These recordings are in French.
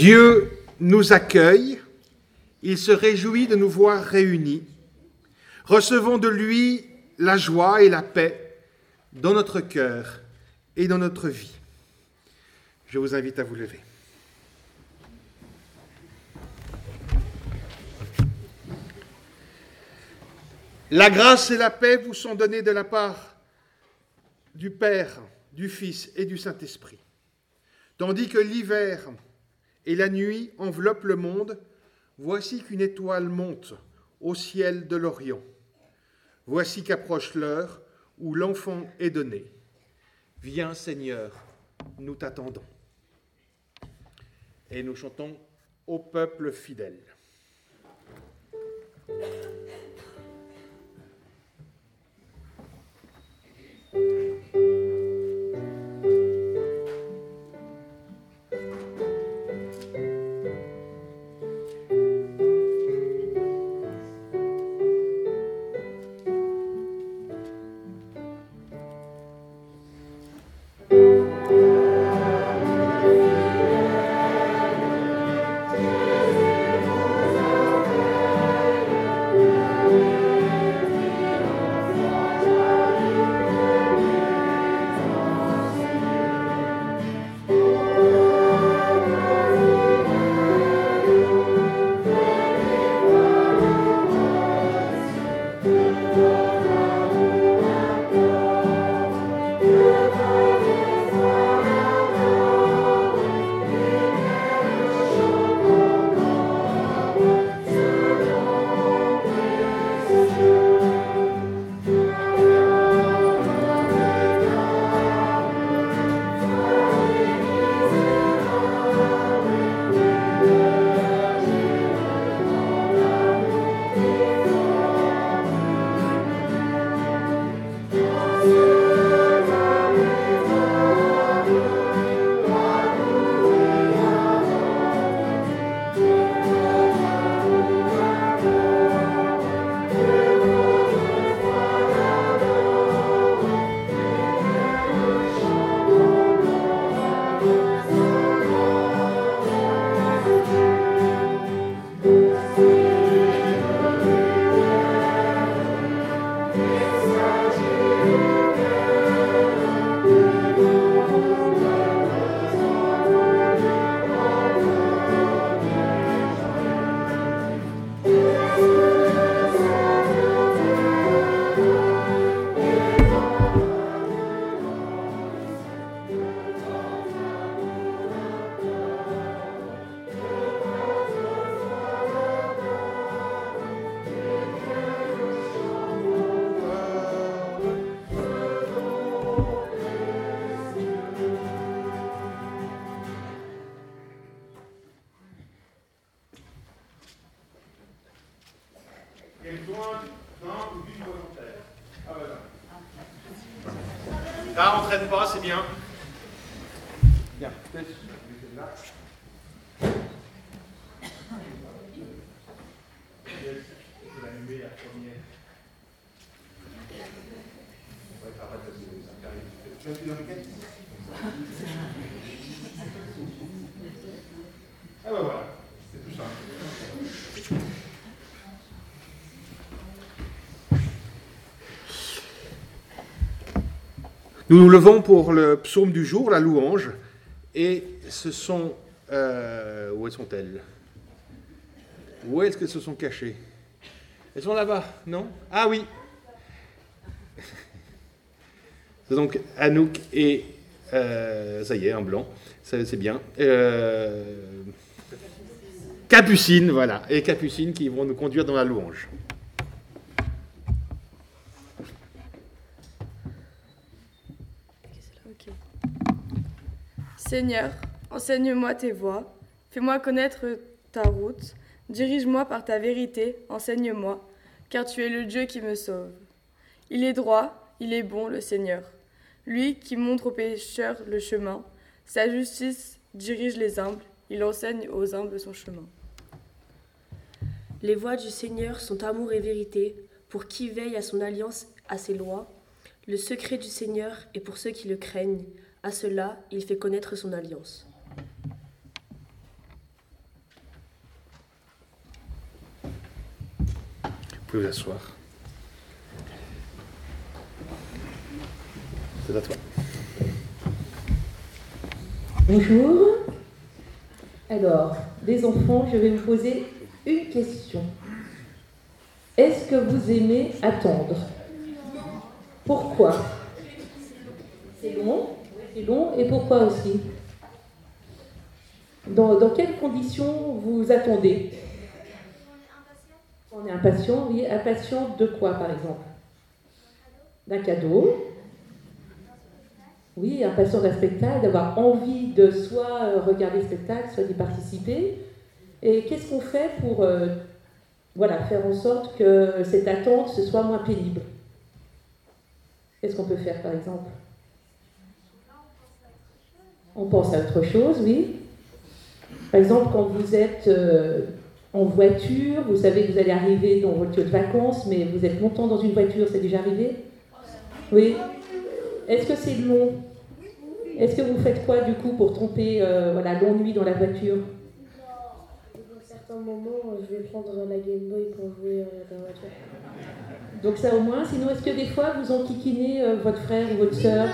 Dieu nous accueille, il se réjouit de nous voir réunis. Recevons de lui la joie et la paix dans notre cœur et dans notre vie. Je vous invite à vous lever. La grâce et la paix vous sont données de la part du Père, du Fils et du Saint-Esprit. Tandis que l'hiver et la nuit enveloppent le monde, voici qu'une étoile monte au ciel de l'Orient. Voici qu'approche l'heure où l'enfant est donné. Viens Seigneur, nous t'attendons. Et nous chantons au peuple fidèle. Là, on ne traîne pas, c'est bien. Bien, peut-être. Ah ben voilà, c'est tout simple. Nous nous levons pour le psaume du jour, la louange, et ce sont... où sont-elles? Où est-ce qu'elles se sont cachées? Elles sont là-bas, non? Ah oui. C'est donc Anouk et... ça y est, un blanc, ça, c'est bien. Capucine, voilà, et Capucine qui vont nous conduire dans la louange. Seigneur, enseigne-moi tes voies, fais-moi connaître ta route, dirige-moi par ta vérité, enseigne-moi, car tu es le Dieu qui me sauve. Il est droit, il est bon, le Seigneur, lui qui montre aux pécheurs le chemin, sa justice dirige les humbles, il enseigne aux humbles son chemin. Les voies du Seigneur sont amour et vérité, pour qui veille à son alliance, à ses lois. Le secret du Seigneur est pour ceux qui le craignent, à cela il fait connaître son alliance. pouvez vous asseoir. C'est à toi. Bonjour. Alors, les enfants, je vais vous poser une question. Est-ce que vous aimez attendre? Pourquoi? C'est long. C'est long. Et pourquoi aussi? Dans quelles conditions vous attendez? On est impatient, oui. Impatient de quoi, par exemple? D'un cadeau. Oui, impatient d'un spectacle, d'avoir envie de soit regarder le spectacle, soit d'y participer. Et qu'est-ce qu'on fait pour faire en sorte que cette attente ce soit moins pénible? Qu'est-ce qu'on peut faire, par exemple? On pense à autre chose, oui. Par exemple, quand vous êtes en voiture, vous savez que vous allez arriver dans votre lieu de vacances, mais vous êtes longtemps dans une voiture, c'est déjà arrivé? Oui. Est-ce que c'est long? Est-ce que vous faites quoi, du coup, pour tromper l'ennui dans la voiture? Dans certains moments, je vais prendre la Game Boy pour jouer dans la voiture. Donc ça au moins. Sinon, est-ce que des fois, vous enquiquinez votre frère ou votre sœur?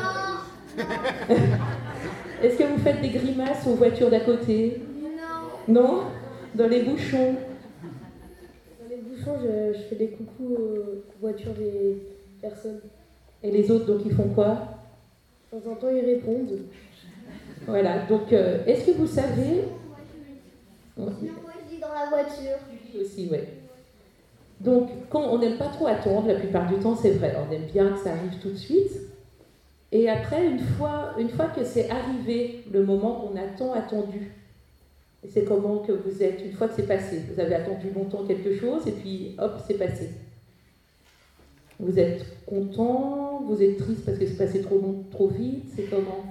Est-ce que vous faites des grimaces aux voitures d'à côté? Non. Dans les bouchons? Dans les bouchons, je fais des coucous aux voitures des personnes. Et les autres, donc, ils font quoi? De temps en temps, ils répondent. Voilà, donc, est-ce que vous savez... Moi, je dis dans la voiture. Aussi, oui. Donc, quand on n'aime pas trop attendre, la plupart du temps, c'est vrai, on aime bien que ça arrive tout de suite. Et après, une fois que c'est arrivé, le moment qu'on a tant attendu, et c'est comment que vous êtes, une fois que c'est passé, vous avez attendu longtemps quelque chose, et puis, hop, c'est passé. Vous êtes content, vous êtes triste parce que c'est passé trop vite, c'est comment?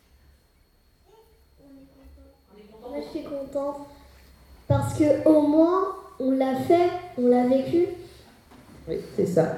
Moi, je suis contente parce que au moins on l'a fait, on l'a vécu. Oui, c'est ça.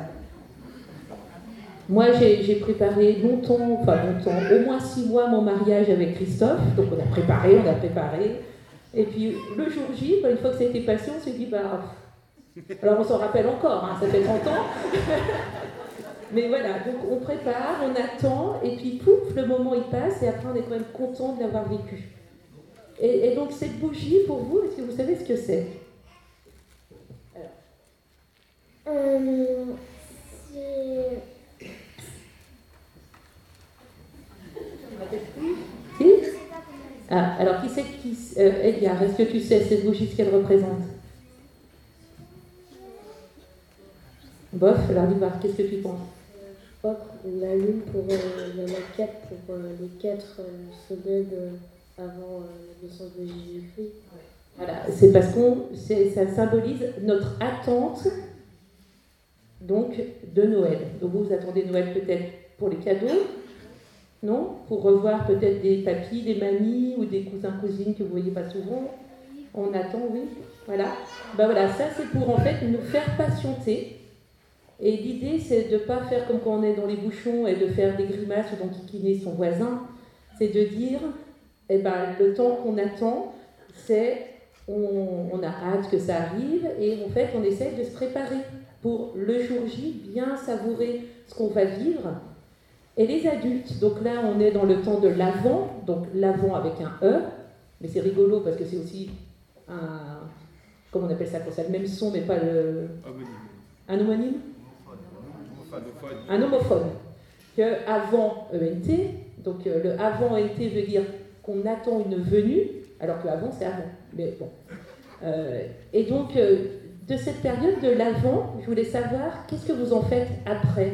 Moi, j'ai préparé longtemps, au moins 6 mois mon mariage avec Christophe. Donc on a préparé. Et puis le jour J, une fois que ça a été passé, on s'est dit, alors on s'en rappelle encore, ça fait 30 ans. Mais voilà, donc on prépare, on attend, et puis pouf, le moment il passe, et après on est quand même content de l'avoir vécu. Et donc cette bougie, pour vous, est-ce que vous savez ce que c'est? Si? Alors qui c'est Edgar, est-ce que tu sais cette bougie ce qu'elle représente? Bof, alors dis voir, qu'est-ce que tu penses? Je crois qu'on l'allume pour il y en a 4 pour les 4 semaines avant la naissance de Jésus-Christ. Voilà, c'est parce ça symbolise notre attente donc de Noël. Donc vous attendez Noël peut-être pour les cadeaux, non? Pour revoir peut-être des papis, des mamies ou des cousins, cousines que vous voyez pas souvent. On attend, oui. Voilà. Voilà, ça c'est pour en fait nous faire patienter. Et l'idée, c'est de ne pas faire comme quand on est dans les bouchons et de faire des grimaces ou d'enquiquiner son voisin. C'est de dire, le temps qu'on attend, c'est on a hâte que ça arrive et en fait, on essaie de se préparer pour le jour J, bien savourer ce qu'on va vivre. Et les adultes, donc là, on est dans le temps de l'Avent, donc l'Avent avec un E, mais c'est rigolo parce que c'est aussi comment on appelle ça, quand ça a le même son, mais pas le... Un homonyme? Un homophone. Que avant ENT, donc le avant ENT veut dire qu'on attend une venue, alors que avant c'est avant. Mais bon. Et donc, de cette période de l'avant, je voulais savoir qu'est-ce que vous en faites après?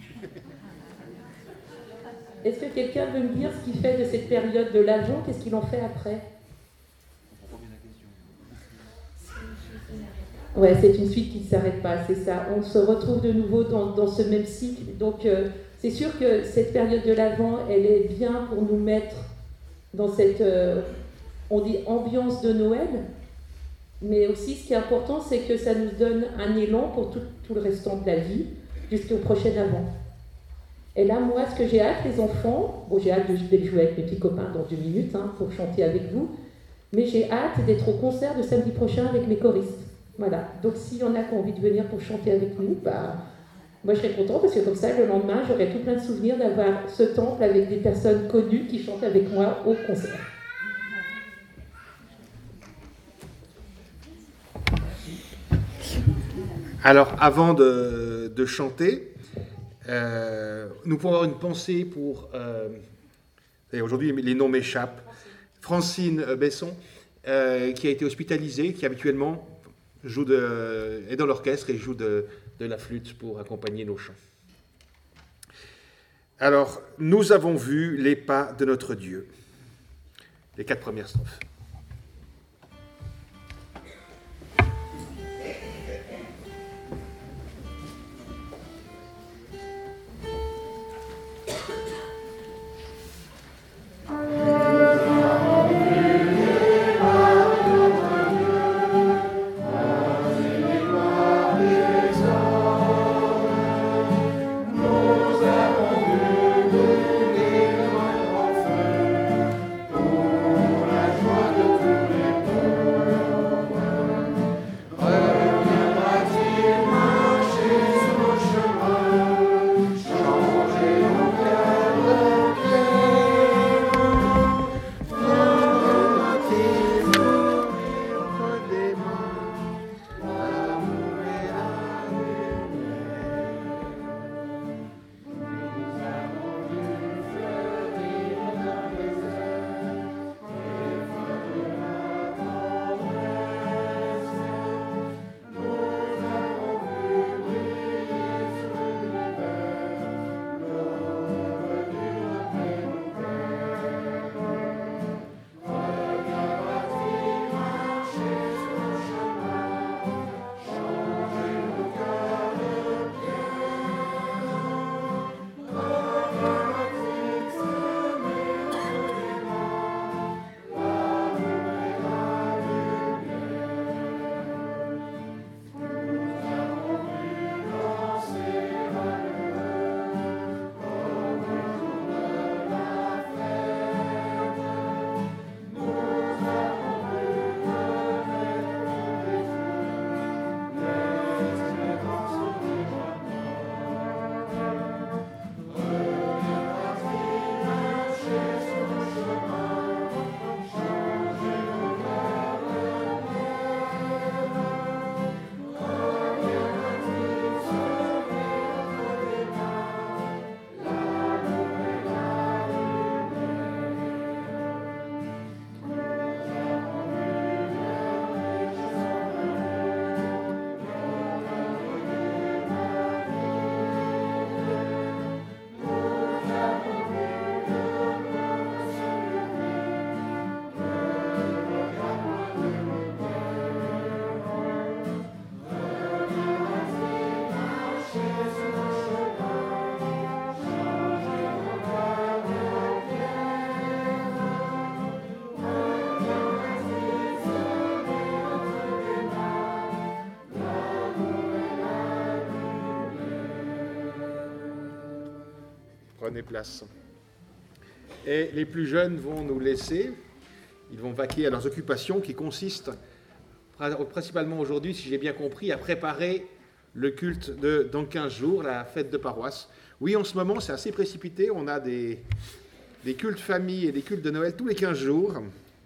Est-ce que quelqu'un veut me dire ce qu'il fait de cette période de l'avant? Qu'est-ce qu'il en fait après? Ouais, c'est une suite qui ne s'arrête pas, c'est ça. On se retrouve de nouveau dans ce même cycle. Donc, c'est sûr que cette période de l'Avent, elle est bien pour nous mettre dans cette, on dit, ambiance de Noël. Mais aussi, ce qui est important, c'est que ça nous donne un élan pour tout le restant de la vie, jusqu'au prochain Avent. Et là, moi, ce que j'ai hâte, les enfants, j'ai hâte de jouer avec mes petits copains dans 2 minutes, pour chanter avec vous, mais j'ai hâte d'être au concert de samedi prochain avec mes choristes. Voilà, donc s'il y en a qui ont envie de venir pour chanter avec nous, moi je serais contente parce que comme ça, le lendemain, j'aurai tout plein de souvenirs d'avoir ce temple avec des personnes connues qui chantent avec moi au concert. Alors, avant de chanter, nous pouvons avoir une pensée pour... aujourd'hui, les noms m'échappent. Francine Besson, qui a été hospitalisée, qui habituellement est dans l'orchestre et joue de la flûte pour accompagner nos chants. Alors, nous avons vu les pas de notre Dieu. Les 4 premières strophes. Prenez place. Et les plus jeunes vont nous laisser, ils vont vaquer à leurs occupations qui consistent principalement aujourd'hui, si j'ai bien compris, à préparer le culte dans 15 jours, la fête de paroisse. Oui, en ce moment, c'est assez précipité, on a des cultes famille et des cultes de Noël tous les 15 jours.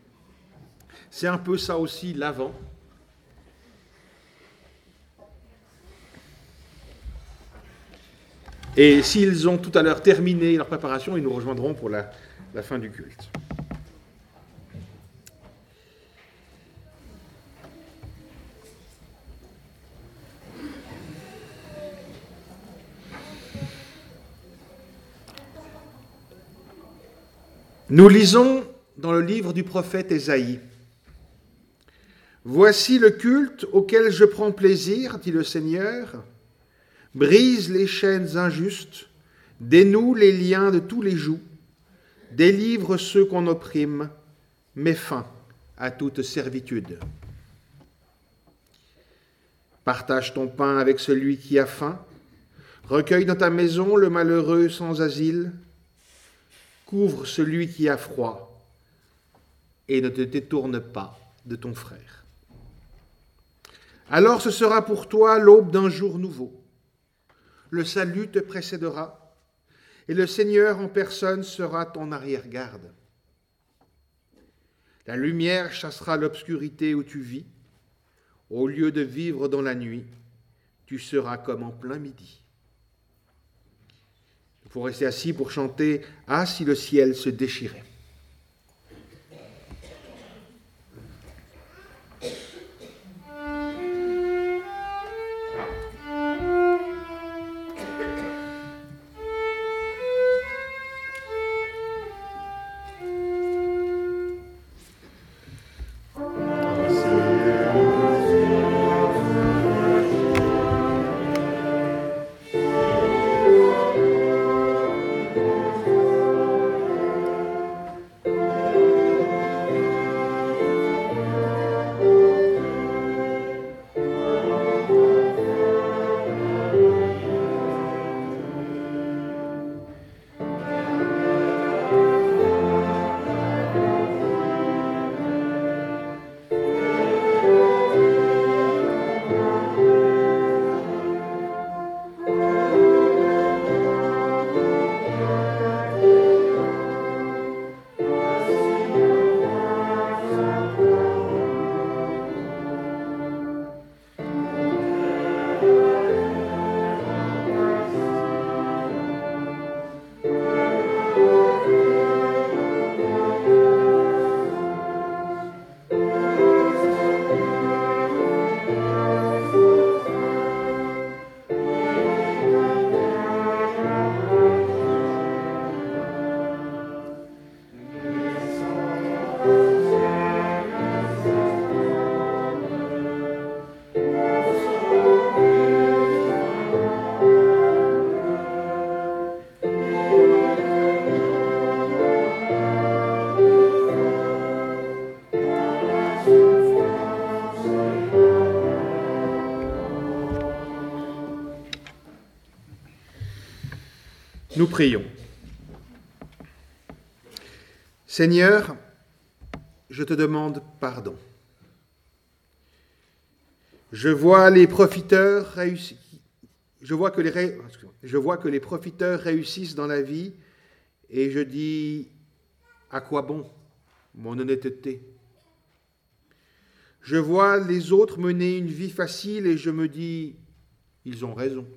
C'est un peu ça aussi l'Avent. Et s'ils ont tout à l'heure terminé leur préparation, ils nous rejoindront pour la fin du culte. Nous lisons dans le livre du prophète Ésaïe. « Voici le culte auquel je prends plaisir, dit le Seigneur. Brise les chaînes injustes, dénoue les liens de tous les jougs, délivre ceux qu'on opprime, met fin à toute servitude. Partage ton pain avec celui qui a faim, recueille dans ta maison le malheureux sans asile, couvre celui qui a froid et ne te détourne pas de ton frère. Alors ce sera pour toi l'aube d'un jour nouveau. Le salut te précédera, et le Seigneur en personne sera ton arrière-garde. La lumière chassera l'obscurité où tu vis. Au lieu de vivre dans la nuit, tu seras comme en plein midi. Il faut rester assis pour chanter « Ah, si le ciel se déchirait ». Nous prions. Seigneur, je te demande pardon. Je vois les profiteurs réussir. Je vois que les profiteurs réussissent dans la vie et je dis, à quoi bon mon honnêteté? Je vois les autres mener une vie facile et je me dis, ils ont raison.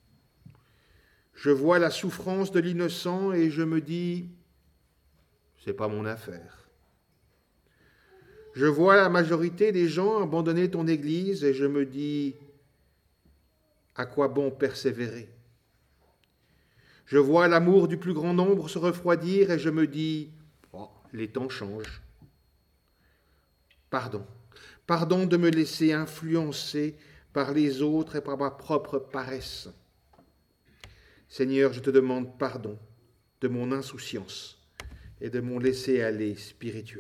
Je vois la souffrance de l'innocent et je me dis, c'est pas mon affaire. Je vois la majorité des gens abandonner ton Église et je me dis, à quoi bon persévérer? Je vois l'amour du plus grand nombre se refroidir et je me dis, oh, les temps changent. Pardon. Pardon de me laisser influencer par les autres et par ma propre paresse. Seigneur, je te demande pardon de mon insouciance et de mon laisser-aller spirituel.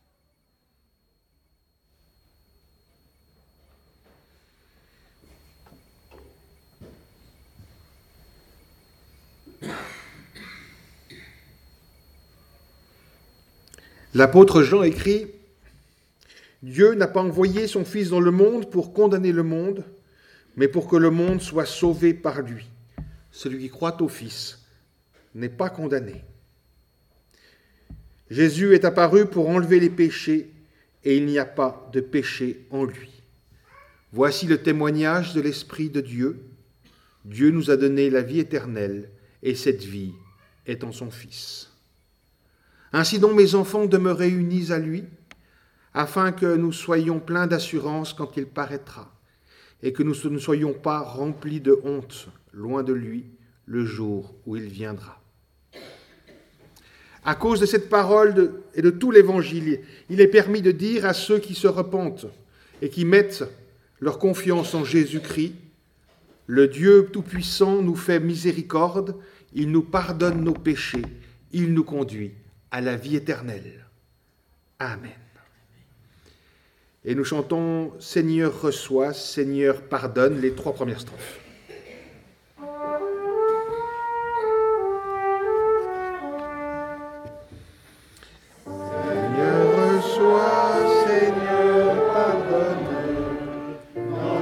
L'apôtre Jean écrit « Dieu n'a pas envoyé son Fils dans le monde pour condamner le monde, mais pour que le monde soit sauvé par lui. Celui qui croit au Fils n'est pas condamné. » Jésus est apparu pour enlever les péchés, et il n'y a pas de péché en lui. Voici le témoignage de l'Esprit de Dieu. Dieu nous a donné la vie éternelle, et cette vie est en son Fils. Ainsi donc, mes enfants, demeurez unis à lui, afin que nous soyons pleins d'assurance quand il paraîtra, et que nous ne soyons pas remplis de honte, loin de lui, le jour où il viendra. À cause de cette parole et de tout l'Évangile, il est permis de dire à ceux qui se repentent et qui mettent leur confiance en Jésus-Christ, le Dieu Tout-Puissant nous fait miséricorde, il nous pardonne nos péchés, il nous conduit à la vie éternelle. Amen. Et nous chantons « Seigneur reçois, Seigneur pardonne » les 3 premières strophes. Seigneur reçois, Seigneur pardonne,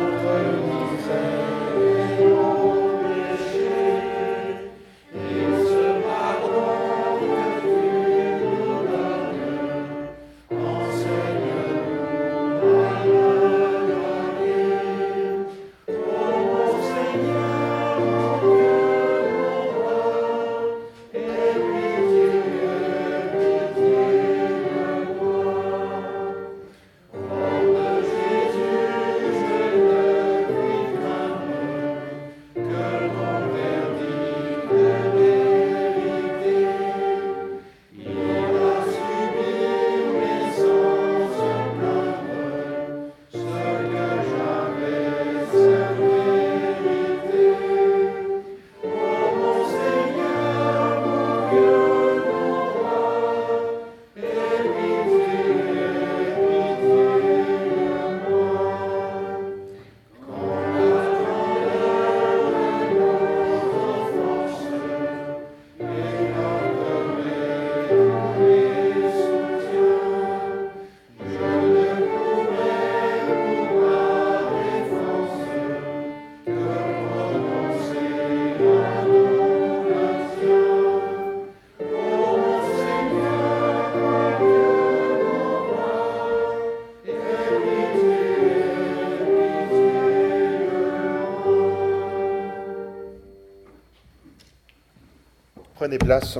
Prenez place.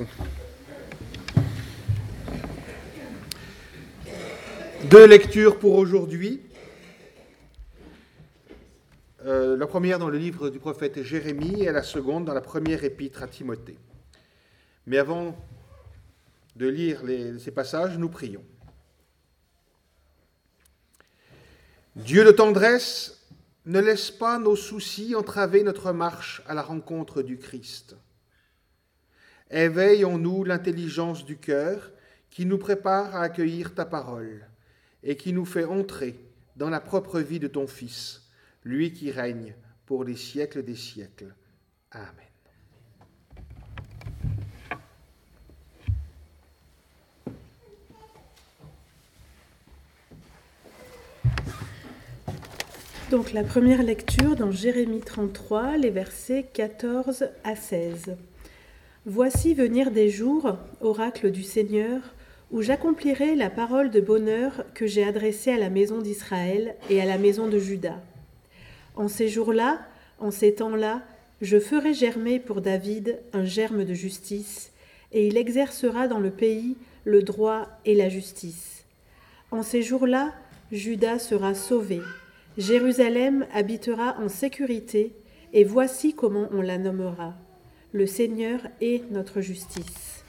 Deux lectures pour aujourd'hui. La première dans le livre du prophète Jérémie et la seconde dans la première épître à Timothée. Mais avant de lire ces passages, nous prions. Dieu de tendresse, ne laisse pas nos soucis entraver notre marche à la rencontre du Christ. Éveille en nous l'intelligence du cœur qui nous prépare à accueillir ta parole et qui nous fait entrer dans la propre vie de ton Fils, lui qui règne pour les siècles des siècles. Amen. Donc la première lecture dans Jérémie 33, les versets 14 à 16. Voici venir des jours, oracle du Seigneur, où j'accomplirai la parole de bonheur que j'ai adressée à la maison d'Israël et à la maison de Juda. En ces jours-là, en ces temps-là, je ferai germer pour David un germe de justice, et il exercera dans le pays le droit et la justice. En ces jours-là, Juda sera sauvé, Jérusalem habitera en sécurité, et voici comment on la nommera. Le Seigneur est notre justice.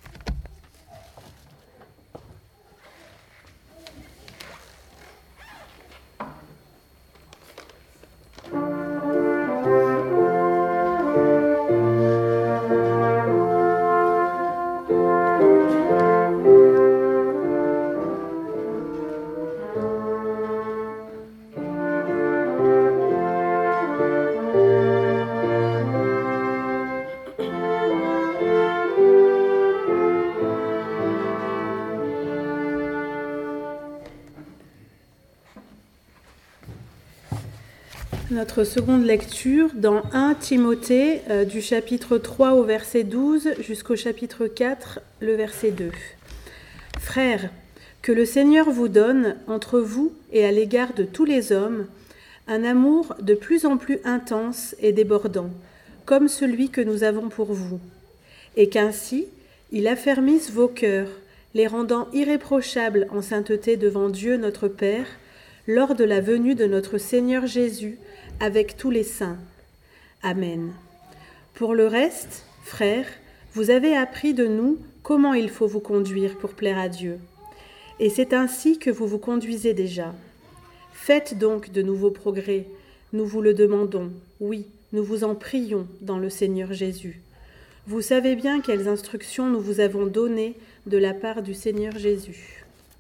Notre seconde lecture dans 1 Timothée du chapitre 3 au verset 12 jusqu'au chapitre 4, le verset 2. Frères, que le Seigneur vous donne, entre vous et à l'égard de tous les hommes, un amour de plus en plus intense et débordant, comme celui que nous avons pour vous, et qu'ainsi il affermisse vos cœurs, les rendant irréprochables en sainteté devant Dieu notre Père, lors de la venue de notre Seigneur Jésus, avec tous les saints. Amen. Pour le reste, frères, vous avez appris de nous comment il faut vous conduire pour plaire à Dieu. Et c'est ainsi que vous vous conduisez déjà. Faites donc de nouveaux progrès, nous vous le demandons, oui, nous vous en prions dans le Seigneur Jésus. Vous savez bien quelles instructions nous vous avons données de la part du Seigneur Jésus.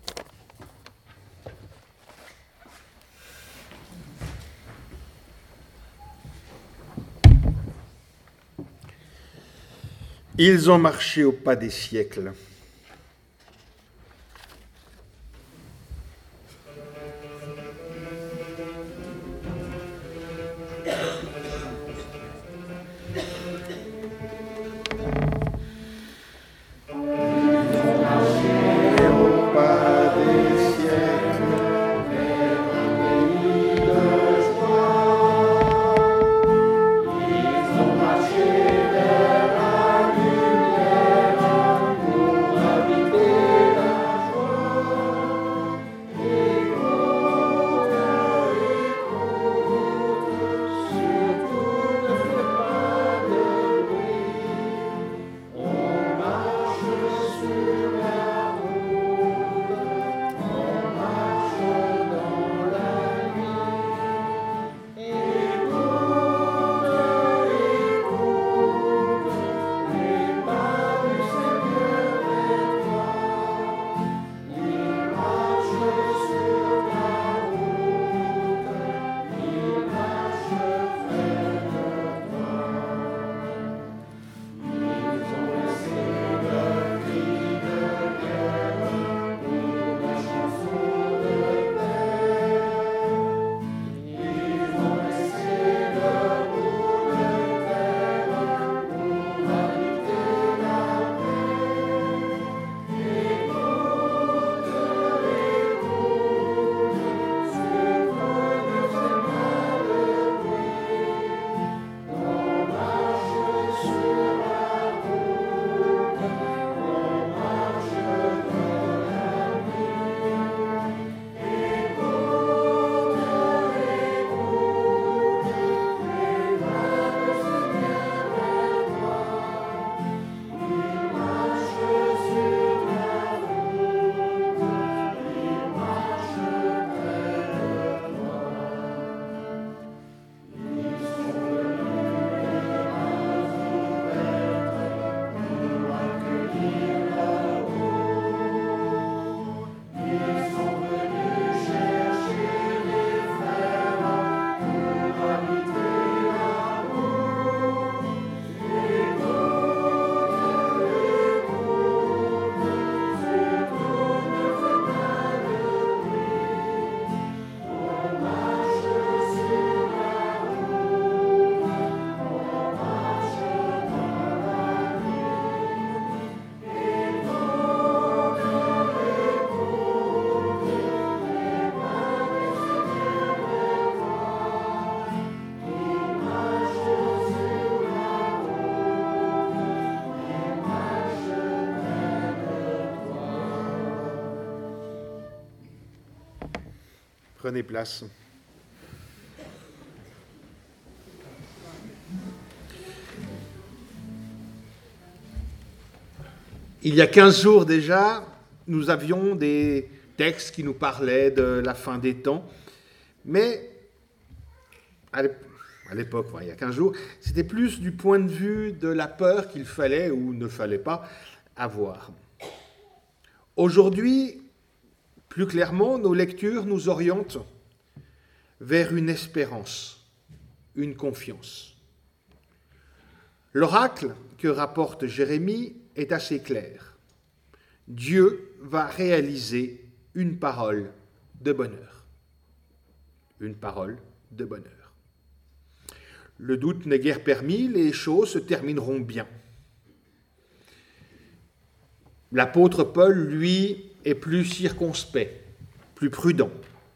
Ils ont marché au pas des siècles. Ils ont marché vers la lumière. Prenez place. Il y a 15 jours déjà, nous avions des textes qui nous parlaient de la fin des temps, mais à l'époque, il y a 15 jours, c'était plus du point de vue de la peur qu'il fallait ou ne fallait pas avoir. Aujourd'hui, plus clairement, nos lectures nous orientent vers une espérance, une confiance. L'oracle que rapporte Jérémie est assez clair. Dieu va réaliser une parole de bonheur. Une parole de bonheur. Le doute n'est guère permis, les choses se termineront bien. L'apôtre Paul, lui, est plus circonspect, plus prudent.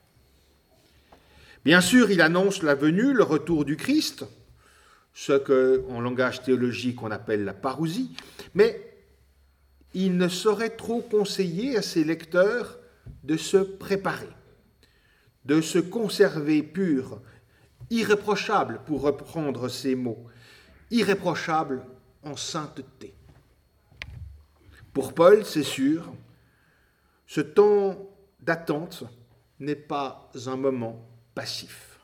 Bien sûr, il annonce la venue, le retour du Christ, ce qu'en langage théologique on appelle la parousie, mais il ne saurait trop conseiller à ses lecteurs de se préparer, de se conserver pur, irréprochable, pour reprendre ces mots, irréprochable en sainteté. Pour Paul, c'est sûr, ce temps d'attente n'est pas un moment passif.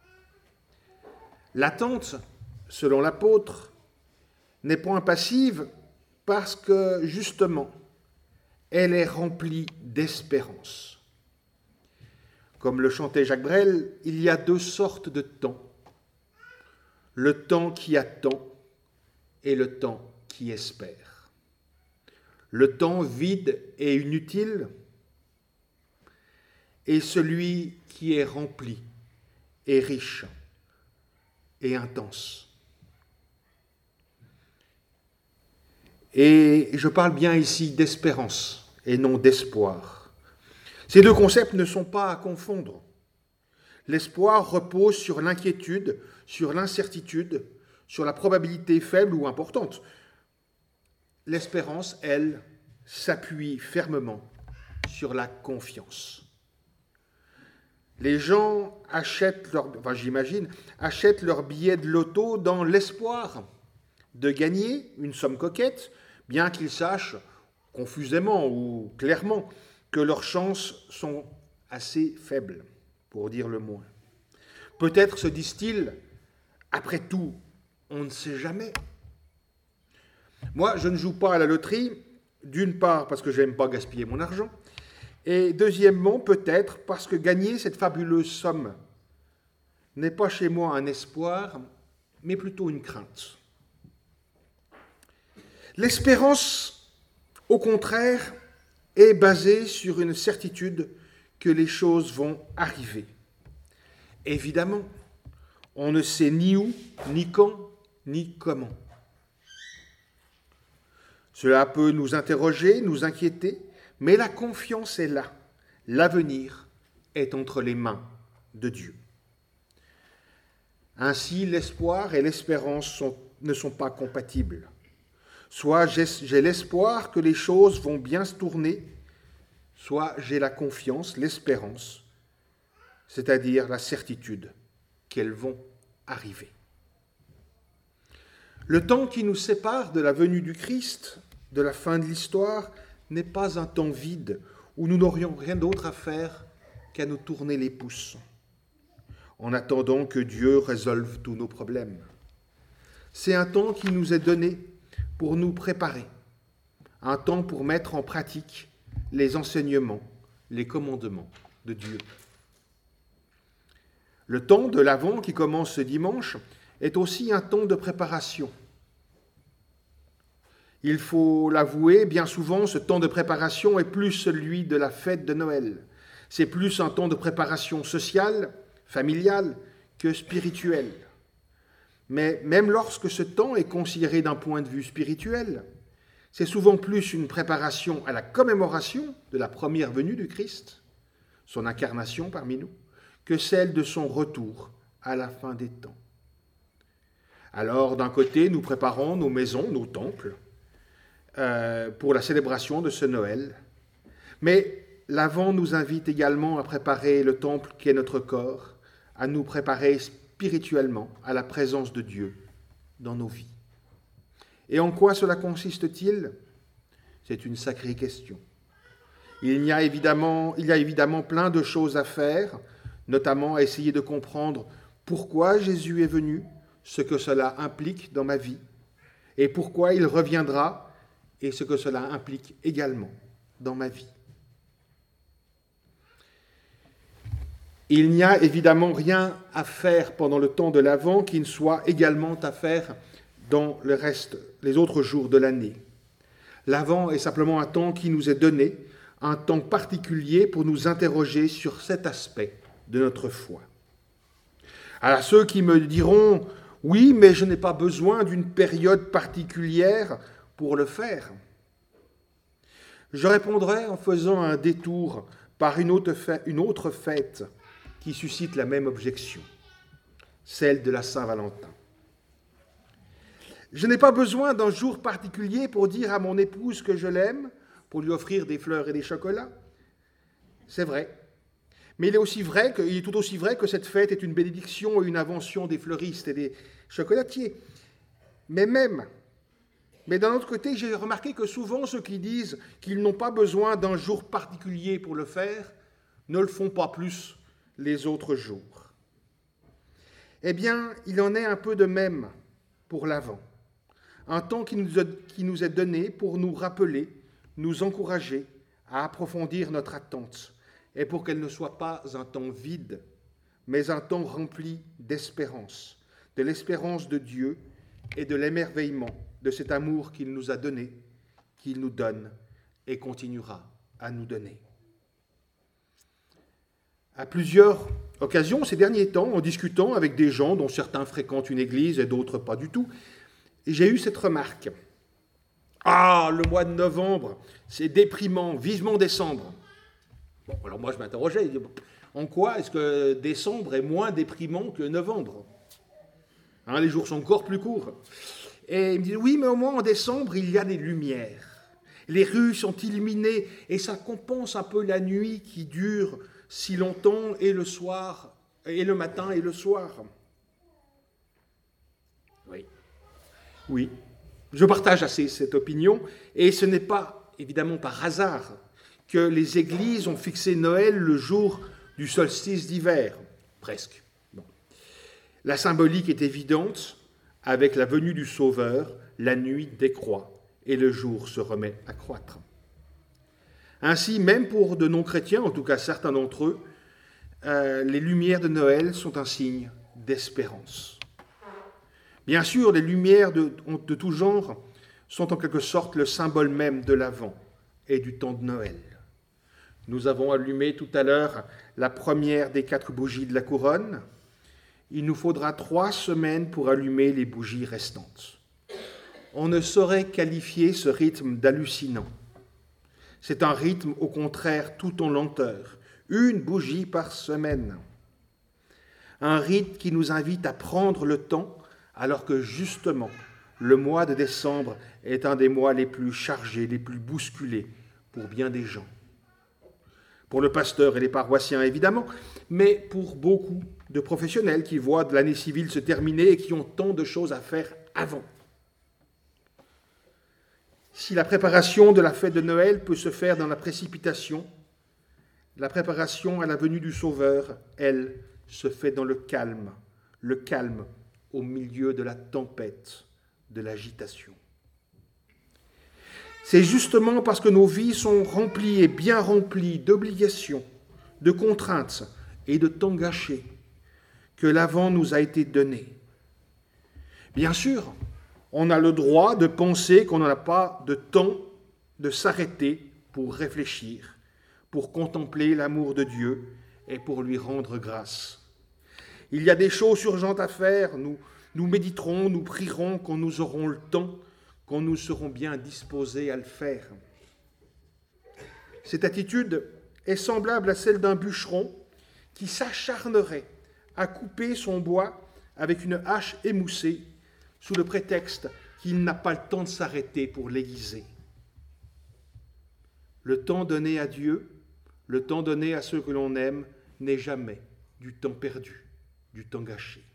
L'attente, selon l'apôtre, n'est point passive parce que, justement, elle est remplie d'espérance. Comme le chantait Jacques Brel, il y a deux sortes de temps. Le temps qui attend et le temps qui espère. Le temps vide et inutile et celui qui est rempli et riche et intense. Et je parle bien ici d'espérance et non d'espoir. Ces deux concepts ne sont pas à confondre. L'espoir repose sur l'inquiétude, sur l'incertitude, sur la probabilité faible ou importante. L'espérance, elle, s'appuie fermement sur la confiance. Les gens achètent leur billet de loto dans l'espoir de gagner une somme coquette, bien qu'ils sachent confusément ou clairement que leurs chances sont assez faibles, pour dire le moins. Peut-être se disent-ils, après tout, on ne sait jamais. Moi, je ne joue pas à la loterie, d'une part parce que je n'aime pas gaspiller mon argent, et deuxièmement, peut-être parce que gagner cette fabuleuse somme n'est pas chez moi un espoir, mais plutôt une crainte. L'espérance, au contraire, est basée sur une certitude que les choses vont arriver. Évidemment, on ne sait ni où, ni quand, ni comment. Cela peut nous interroger, nous inquiéter, mais la confiance est là. L'avenir est entre les mains de Dieu. Ainsi, l'espoir et l'espérance ne sont pas compatibles. Soit j'ai l'espoir que les choses vont bien se tourner, soit j'ai la confiance, l'espérance, c'est-à-dire la certitude qu'elles vont arriver. Le temps qui nous sépare de la venue du Christ, de la fin de l'histoire, n'est pas un temps vide où nous n'aurions rien d'autre à faire qu'à nous tourner les pouces, en attendant que Dieu résolve tous nos problèmes. C'est un temps qui nous est donné pour nous préparer, un temps pour mettre en pratique les enseignements, les commandements de Dieu. Le temps de l'Avent qui commence ce dimanche est aussi un temps de préparation. Il faut l'avouer, bien souvent, ce temps de préparation est plus celui de la fête de Noël. C'est plus un temps de préparation sociale, familiale, que spirituelle. Mais même lorsque ce temps est considéré d'un point de vue spirituel, c'est souvent plus une préparation à la commémoration de la première venue du Christ, son incarnation parmi nous, que celle de son retour à la fin des temps. Alors, d'un côté, nous préparons nos maisons, nos temples, pour la célébration de ce Noël. Mais l'Avent nous invite également à préparer le temple qui est notre corps, à nous préparer spirituellement à la présence de Dieu dans nos vies. Et en quoi cela consiste-t-il ? C'est une sacrée question. Il y a évidemment plein de choses à faire, notamment à essayer de comprendre pourquoi Jésus est venu, ce que cela implique dans ma vie, et pourquoi il reviendra, et ce que cela implique également dans ma vie. Il n'y a évidemment rien à faire pendant le temps de l'Avent qui ne soit également à faire dans les autres jours de l'année. L'Avent est simplement un temps qui nous est donné, un temps particulier pour nous interroger sur cet aspect de notre foi. Alors ceux qui me diront « Oui, mais je n'ai pas besoin d'une période particulière pour le faire », je répondrai en faisant un détour par une autre fête qui suscite la même objection, celle de la Saint-Valentin. Je n'ai pas besoin d'un jour particulier pour dire à mon épouse que je l'aime, pour lui offrir des fleurs et des chocolats. C'est vrai. Mais il est tout aussi vrai que cette fête est une bénédiction et une invention des fleuristes et des chocolatiers. Mais d'un autre côté, j'ai remarqué que souvent ceux qui disent qu'ils n'ont pas besoin d'un jour particulier pour le faire ne le font pas plus les autres jours. Eh bien, il en est un peu de même pour l'Avent. Un temps qui nous est donné pour nous rappeler, nous encourager à approfondir notre attente et pour qu'elle ne soit pas un temps vide, mais un temps rempli d'espérance, de l'espérance de Dieu et de l'émerveillement de cet amour qu'il nous a donné, qu'il nous donne et continuera à nous donner. À plusieurs occasions ces derniers temps, en discutant avec des gens dont certains fréquentent une église et d'autres pas du tout, j'ai eu cette remarque. « Ah, le mois de novembre, c'est déprimant, vivement décembre. » Bon, alors moi je m'interrogeais, en quoi est-ce que décembre est moins déprimant que novembre ? Les jours sont encore plus courts. Et il me dit, oui, mais au moins en décembre, il y a des lumières. Les rues sont illuminées et ça compense un peu la nuit qui dure si longtemps et le soir, et le matin et le soir. Oui, je partage assez cette opinion et ce n'est pas, évidemment, par hasard que les églises ont fixé Noël le jour du solstice d'hiver, presque. Bon. La symbolique est évidente, avec la venue du Sauveur, la nuit décroît et le jour se remet à croître. Ainsi, même pour de non-chrétiens, en tout cas certains d'entre eux, les lumières de Noël sont un signe d'espérance. Bien sûr, les lumières de tout genre sont en quelque sorte le symbole même de l'Avent et du temps de Noël. Nous avons allumé tout à l'heure la première des 4 bougies de la couronne. Il nous faudra 3 semaines pour allumer les bougies restantes. On ne saurait qualifier ce rythme d'hallucinant. C'est un rythme, au contraire, tout en lenteur. 1 bougie par semaine. Un rythme qui nous invite à prendre le temps, alors que justement, le mois de décembre est un des mois les plus chargés, les plus bousculés pour bien des gens. Pour le pasteur et les paroissiens, évidemment, mais pour beaucoup de professionnels qui voient de l'année civile se terminer et qui ont tant de choses à faire avant. Si la préparation de la fête de Noël peut se faire dans la précipitation, la préparation à la venue du Sauveur, elle, se fait dans le calme au milieu de la tempête, de l'agitation. C'est justement parce que nos vies sont remplies et bien remplies d'obligations, de contraintes et de temps gâchés que l'Avent nous a été donné. Bien sûr, on a le droit de penser qu'on n'a pas de temps de s'arrêter pour réfléchir, pour contempler l'amour de Dieu et pour lui rendre grâce. Il y a des choses urgentes à faire, nous méditerons, nous prierons quand nous aurons le temps, quand nous serons bien disposés à le faire. Cette attitude est semblable à celle d'un bûcheron qui s'acharnerait à couper son bois avec une hache émoussée sous le prétexte qu'il n'a pas le temps de s'arrêter pour l'aiguiser. Le temps donné à Dieu, Le temps donné à ceux que l'on aime n'est jamais du temps perdu, du temps gâché.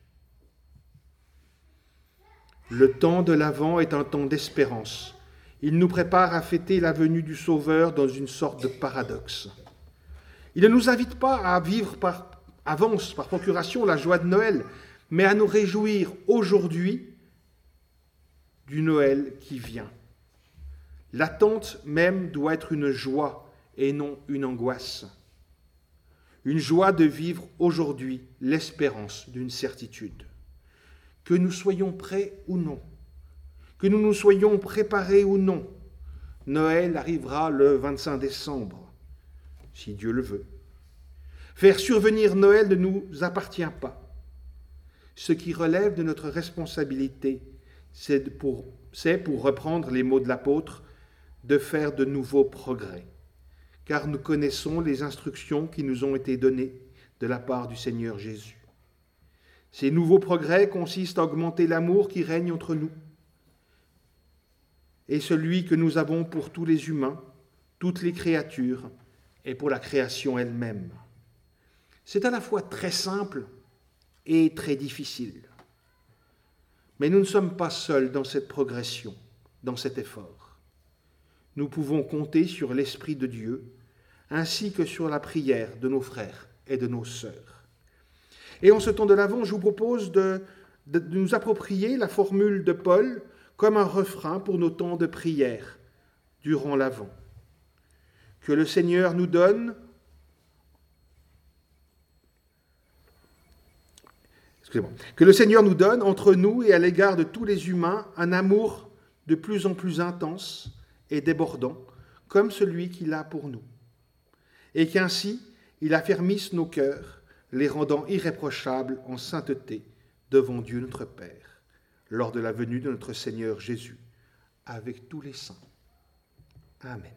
Le temps de l'Avent est un temps d'espérance. Il nous prépare à fêter la venue du Sauveur dans une sorte de paradoxe. Il ne nous invite pas à vivre par avance, par procuration, la joie de Noël, mais à nous réjouir aujourd'hui du Noël qui vient. L'attente même doit être une joie et non une angoisse. Une joie de vivre aujourd'hui l'espérance d'une certitude. Que nous soyons prêts ou non, que nous nous soyons préparés ou non, Noël arrivera le 25 décembre, si Dieu le veut. Faire survenir Noël ne nous appartient pas. Ce qui relève de notre responsabilité, c'est pour reprendre les mots de l'apôtre, de faire de nouveaux progrès, car nous connaissons les instructions qui nous ont été données de la part du Seigneur Jésus. Ces nouveaux progrès consistent à augmenter l'amour qui règne entre nous et celui que nous avons pour tous les humains, toutes les créatures et pour la création elle-même. C'est à la fois très simple et très difficile. Mais nous ne sommes pas seuls dans cette progression, dans cet effort. Nous pouvons compter sur l'Esprit de Dieu, ainsi que sur la prière de nos frères et de nos sœurs. Et en ce temps de l'Avent, je vous propose de nous approprier la formule de Paul comme un refrain pour nos temps de prière durant l'Avent. Que le Seigneur nous donne que le Seigneur nous donne, entre nous et à l'égard de tous les humains, un amour de plus en plus intense et débordant, comme celui qu'il a pour nous. Et qu'ainsi, il affermisse nos cœurs, les rendant irréprochables en sainteté devant Dieu notre Père, lors de la venue de notre Seigneur Jésus, avec tous les saints. Amen.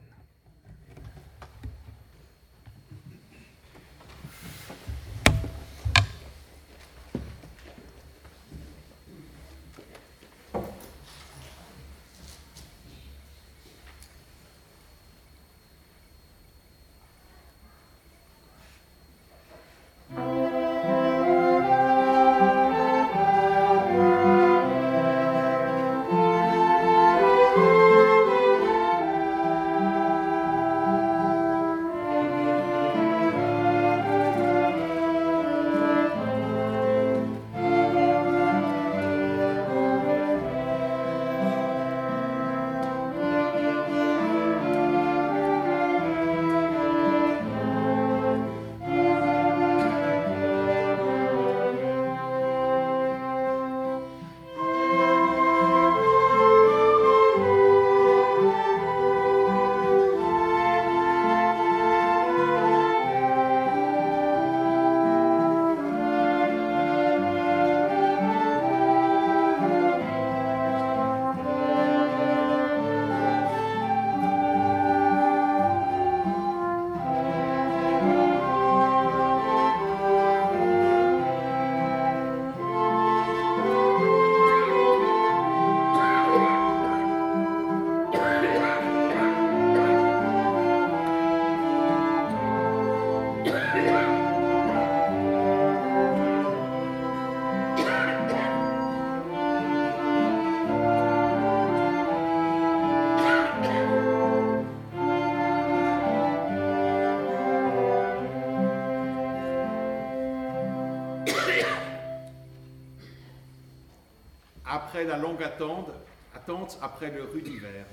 Après la longue attente après le rude hiver.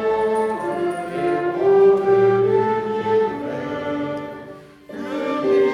Amen.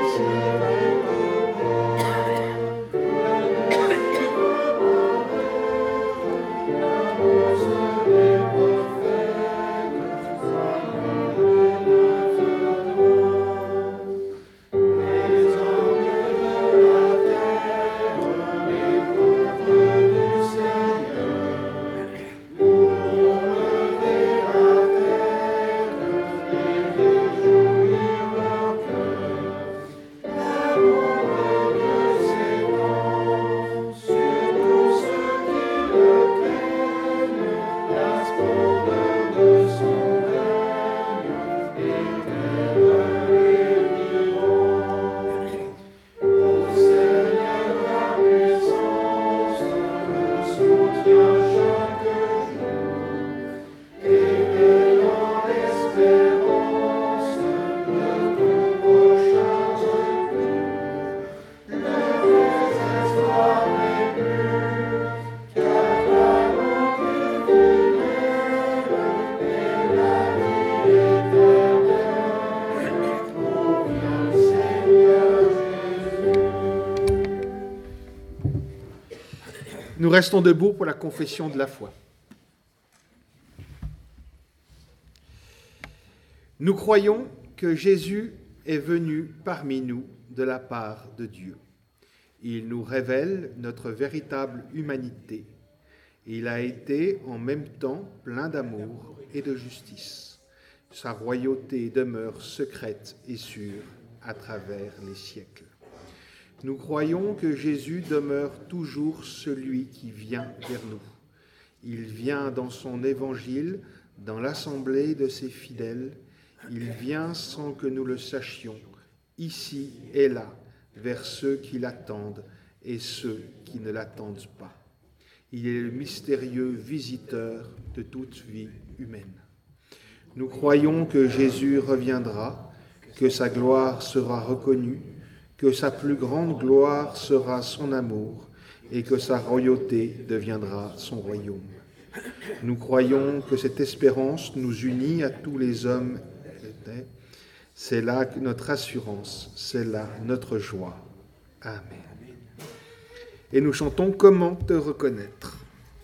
Nous restons debout pour la confession de la foi. Nous croyons que Jésus est venu parmi nous de la part de Dieu. Il nous révèle notre véritable humanité. Il a été en même temps plein d'amour et de justice. Sa royauté demeure secrète et sûre à travers les siècles. Nous croyons que Jésus demeure toujours celui qui vient vers nous. Il vient dans son évangile, dans l'assemblée de ses fidèles. Il vient sans que nous le sachions, ici et là, vers ceux qui l'attendent et ceux qui ne l'attendent pas. Il est le mystérieux visiteur de toute vie humaine. Nous croyons que Jésus reviendra, que sa gloire sera reconnue, que sa plus grande gloire sera son amour et que sa royauté deviendra son royaume. Nous croyons que cette espérance nous unit à tous les hommes. C'est là notre assurance, c'est là notre joie. Amen. Et nous chantons « Comment te reconnaître ?»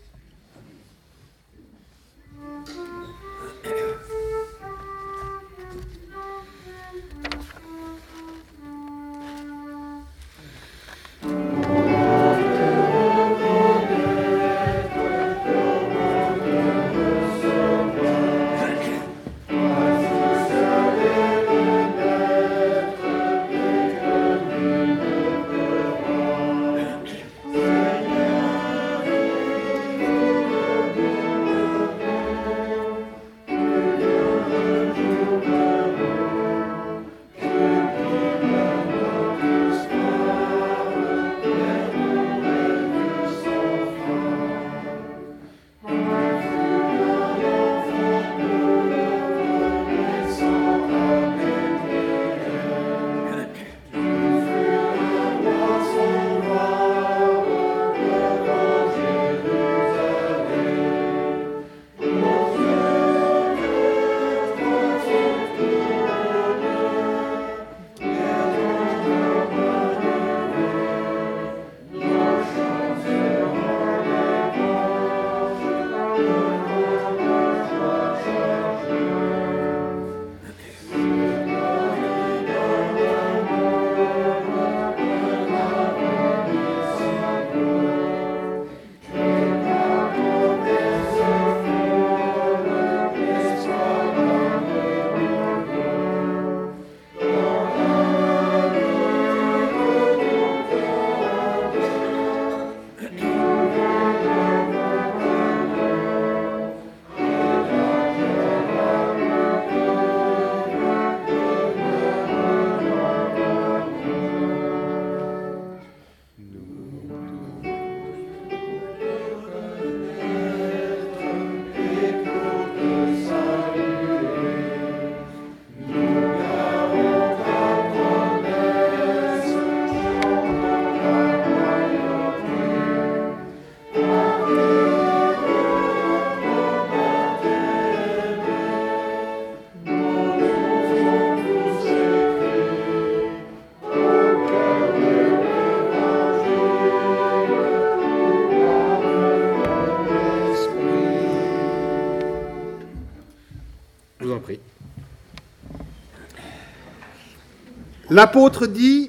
L'apôtre dit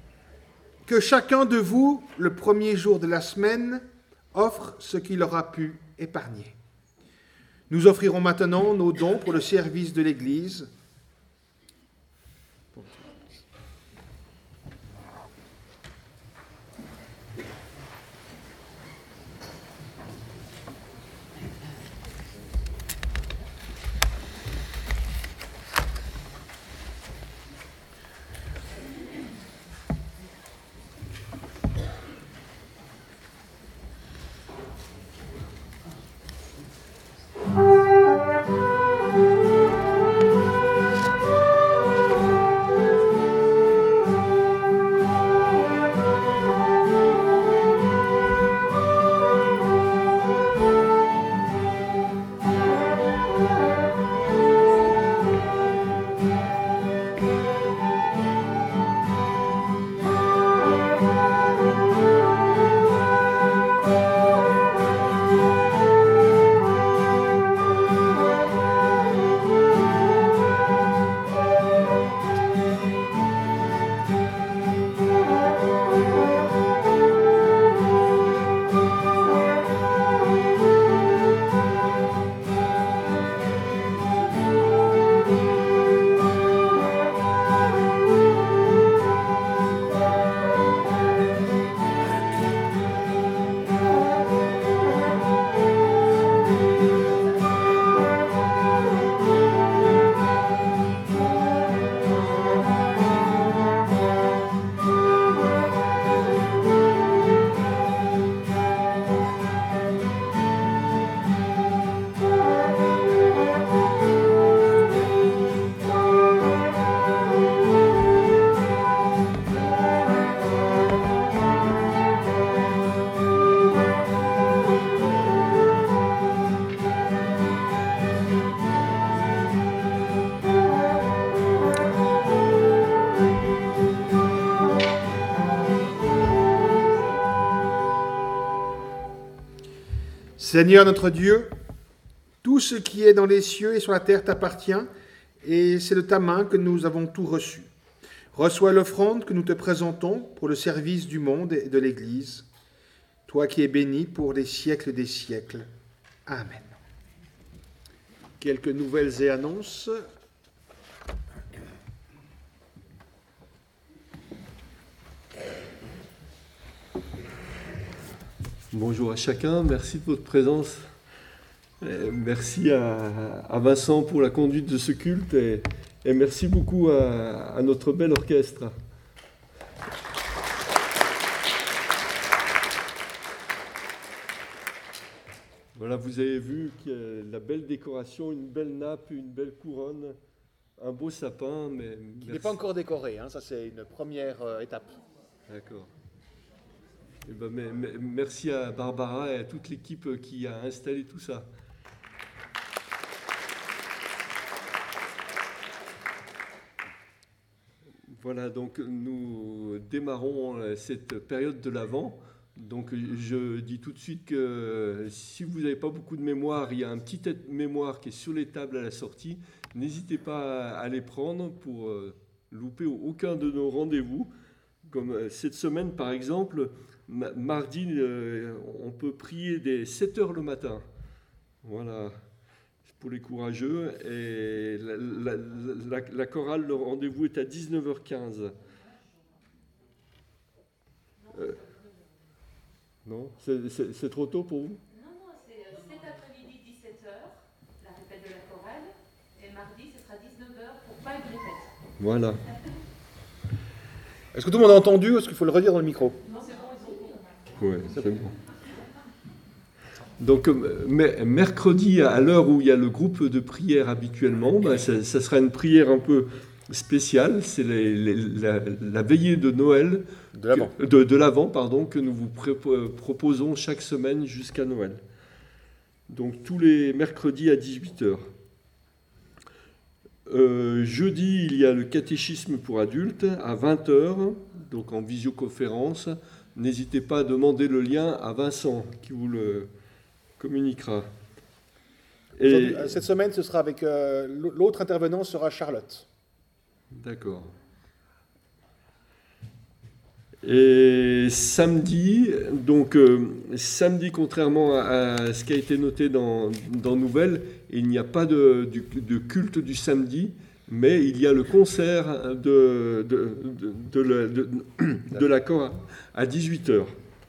que chacun de vous, le premier jour de la semaine, offre ce qu'il aura pu épargner. Nous offrirons maintenant nos dons pour le service de l'Église. Seigneur notre Dieu, tout ce qui est dans les cieux et sur la terre t'appartient, et c'est de ta main que nous avons tout reçu. Reçois l'offrande que nous te présentons pour le service du monde et de l'Église, toi qui es béni pour les siècles des siècles. Amen. Quelques nouvelles et annonces. Bonjour à chacun, merci de votre présence. Merci à Vincent pour la conduite de ce culte et merci beaucoup à notre bel orchestre. Voilà, vous avez vu la belle décoration, une belle nappe, une belle couronne, un beau sapin. Mais Il n'est pas encore décoré, hein, ça c'est une première étape. D'accord. Eh ben, merci à Barbara et à toute l'équipe qui a installé tout ça. Voilà, donc nous démarrons cette période de l'Avent. Donc je dis tout de suite que si vous n'avez pas beaucoup de mémoire, il y a un petit aide-mémoire qui est sur les tables à la sortie. N'hésitez pas à les prendre pour louper aucun de nos rendez-vous. Comme cette semaine par exemple, mardi, on peut prier dès 7h le matin. Voilà, pour les courageux. Et la chorale, le rendez-vous est à 19h15. Non, c'est trop tôt pour vous? Non, c'est cet après-midi 17h, la répète de la chorale, et mardi ce sera 19h pour pas une répète. Voilà. Est-ce que tout le monde a entendu ou est-ce qu'il faut le redire dans le micro? Non, c'est bon, ils sont bons. Oui, c'est bon. Donc, mercredi, à l'heure où il y a le groupe de prière habituellement, ça sera une prière un peu spéciale. C'est la veillée de Noël, de l'Avent, pardon, que nous vous proposons chaque semaine jusqu'à Noël. Donc, tous les mercredis à 18h. Jeudi, il y a le catéchisme pour adultes à 20h, donc en visioconférence. N'hésitez pas à demander le lien à Vincent qui vous le communiquera. Et cette semaine, ce sera avec l'autre intervenant sera Charlotte. D'accord. Et samedi, donc samedi, contrairement à ce qui a été noté dans Nouvelles, il n'y a pas de culte du samedi, mais il y a le concert de l'accord à 18h.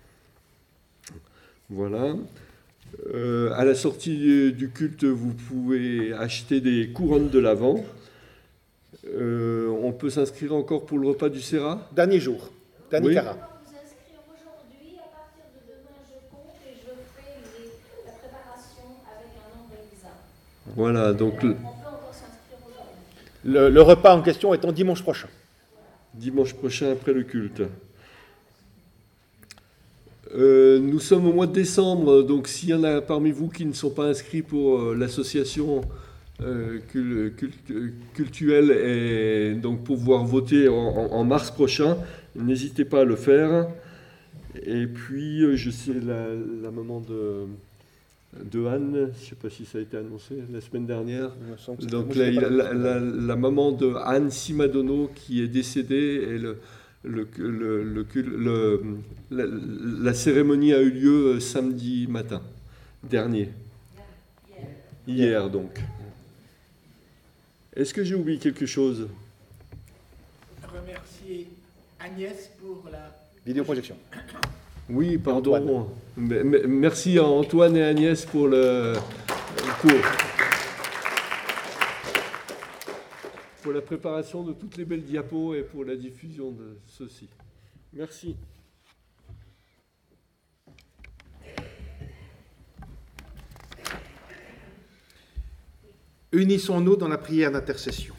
Voilà. À la sortie du culte, vous pouvez acheter des couronnes de l'Avent. On peut s'inscrire encore pour le repas du Sérat. Dernier jour. Dernier Cara. Je peux vous inscrire aujourd'hui. À partir de demain, je compte et je fais la préparation avec un nombre exact. Voilà, donc On peut encore s'inscrire aujourd'hui. Le repas en question étant dimanche prochain. Dimanche prochain après le culte. Nous sommes au mois de décembre, donc s'il y en a parmi vous qui ne sont pas inscrits pour l'association cultuelle et donc pouvoir voter en mars prochain, n'hésitez pas à le faire. Et puis, je sais, la maman de Anne, je ne sais pas si ça a été annoncé la semaine dernière, donc la maman de Anne Simadono qui est décédée et la cérémonie a eu lieu samedi matin dernier. Hier donc. Est-ce que j'ai oublié quelque chose? Remercier Agnès pour la vidéoprojection. Oui, pardon. Merci à Antoine et Agnès pour pour la préparation de toutes les belles diapos et pour la diffusion de ceci. Merci. Unissons-nous dans la prière d'intercession.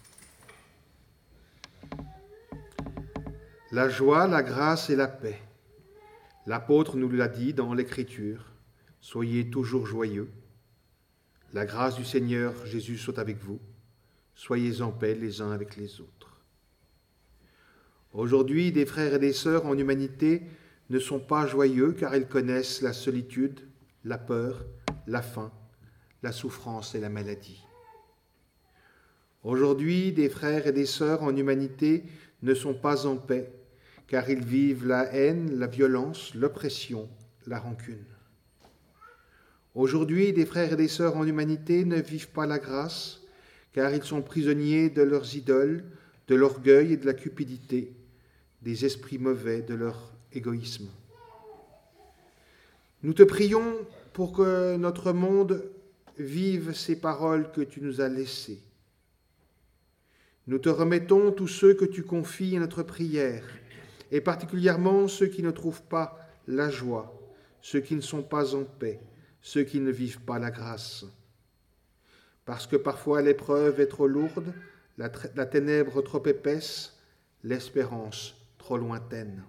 La joie, la grâce et la paix. L'apôtre nous l'a dit dans l'Écriture. Soyez toujours joyeux. La grâce du Seigneur Jésus soit avec vous. Soyez en paix les uns avec les autres. Aujourd'hui, des frères et des sœurs en humanité ne sont pas joyeux car ils connaissent la solitude, la peur, la faim, la souffrance et la maladie. Aujourd'hui, des frères et des sœurs en humanité ne sont pas en paix, car ils vivent la haine, la violence, l'oppression, la rancune. Aujourd'hui, des frères et des sœurs en humanité ne vivent pas la grâce, car ils sont prisonniers de leurs idoles, de l'orgueil et de la cupidité, des esprits mauvais, de leur égoïsme. Nous te prions pour que notre monde vive ces paroles que tu nous as laissées. Nous te remettons tous ceux que tu confies à notre prière, et particulièrement ceux qui ne trouvent pas la joie, ceux qui ne sont pas en paix, ceux qui ne vivent pas la grâce. Parce que parfois l'épreuve est trop lourde, la ténèbre trop épaisse, l'espérance trop lointaine.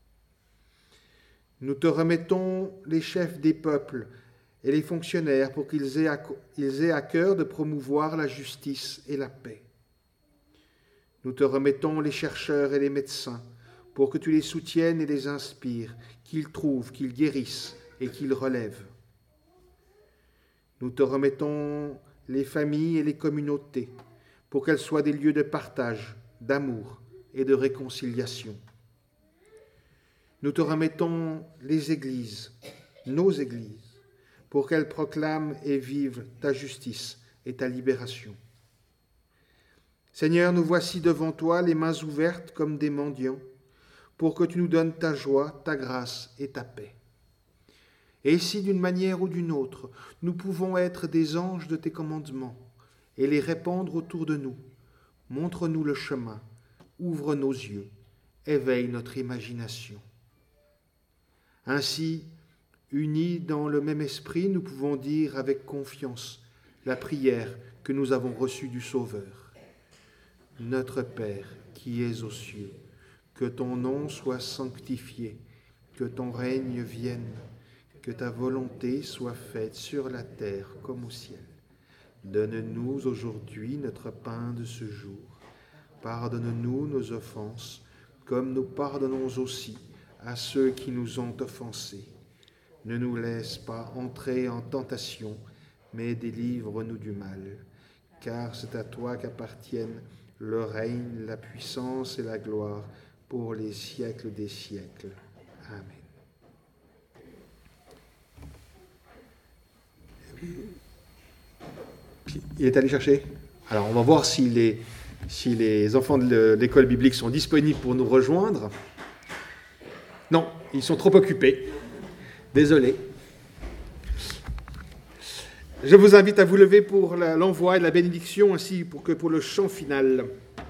Nous te remettons les chefs des peuples et les fonctionnaires pour qu'ils aient à cœur de promouvoir la justice et la paix. Nous te remettons les chercheurs et les médecins pour que tu les soutiennes et les inspires, qu'ils trouvent, qu'ils guérissent et qu'ils relèvent. Nous te remettons les familles et les communautés pour qu'elles soient des lieux de partage, d'amour et de réconciliation. Nous te remettons les églises, nos églises, pour qu'elles proclament et vivent ta justice et ta libération. Seigneur, nous voici devant toi, les mains ouvertes comme des mendiants, pour que tu nous donnes ta joie, ta grâce et ta paix. Et si d'une manière ou d'une autre, nous pouvons être des anges de tes commandements et les répandre autour de nous, montre-nous le chemin, ouvre nos yeux, éveille notre imagination. Ainsi, unis dans le même esprit, nous pouvons dire avec confiance la prière que nous avons reçue du Sauveur. Notre Père qui es aux cieux, que ton nom soit sanctifié, que ton règne vienne, que ta volonté soit faite sur la terre comme au ciel. Donne-nous aujourd'hui notre pain de ce jour. Pardonne-nous nos offenses, comme nous pardonnons aussi à ceux qui nous ont offensés. Ne nous laisse pas entrer en tentation, mais délivre-nous du mal. Car c'est à toi qu'appartiennent le règne, la puissance et la gloire pour les siècles des siècles. Amen. Il est allé chercher. Alors, on va voir si les enfants de l'école biblique sont disponibles pour nous rejoindre. Non, ils sont trop occupés. Désolé. Je vous invite à vous lever pour l'envoi et la bénédiction, ainsi que pour le chant final.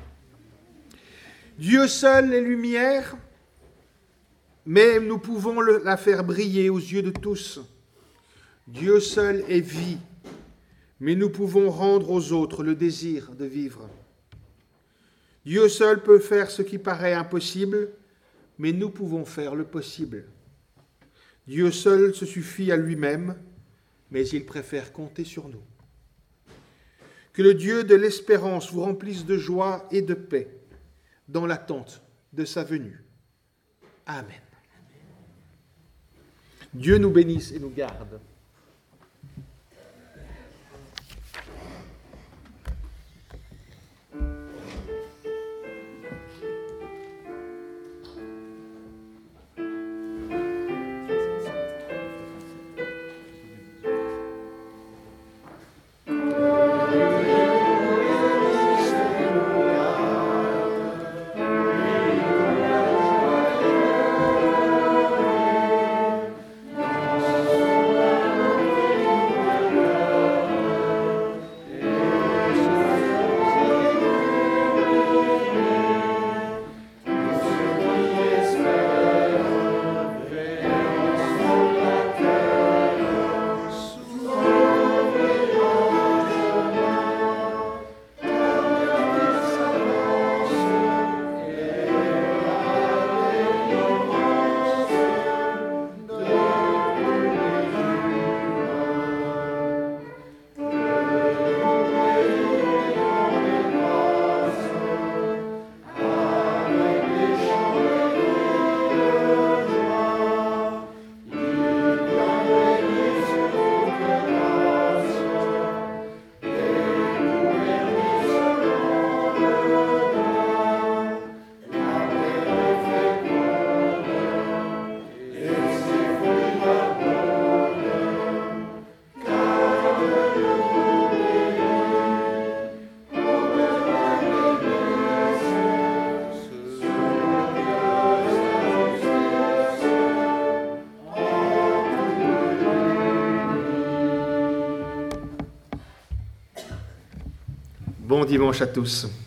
Dieu seul est lumière, mais nous pouvons la faire briller aux yeux de tous. Dieu seul est vie, mais nous pouvons rendre aux autres le désir de vivre. Dieu seul peut faire ce qui paraît impossible, mais nous pouvons faire le possible. Dieu seul se suffit à lui-même, mais il préfère compter sur nous. Que le Dieu de l'espérance vous remplisse de joie et de paix dans l'attente de sa venue. Amen. Dieu nous bénisse et nous garde. Bon dimanche à tous.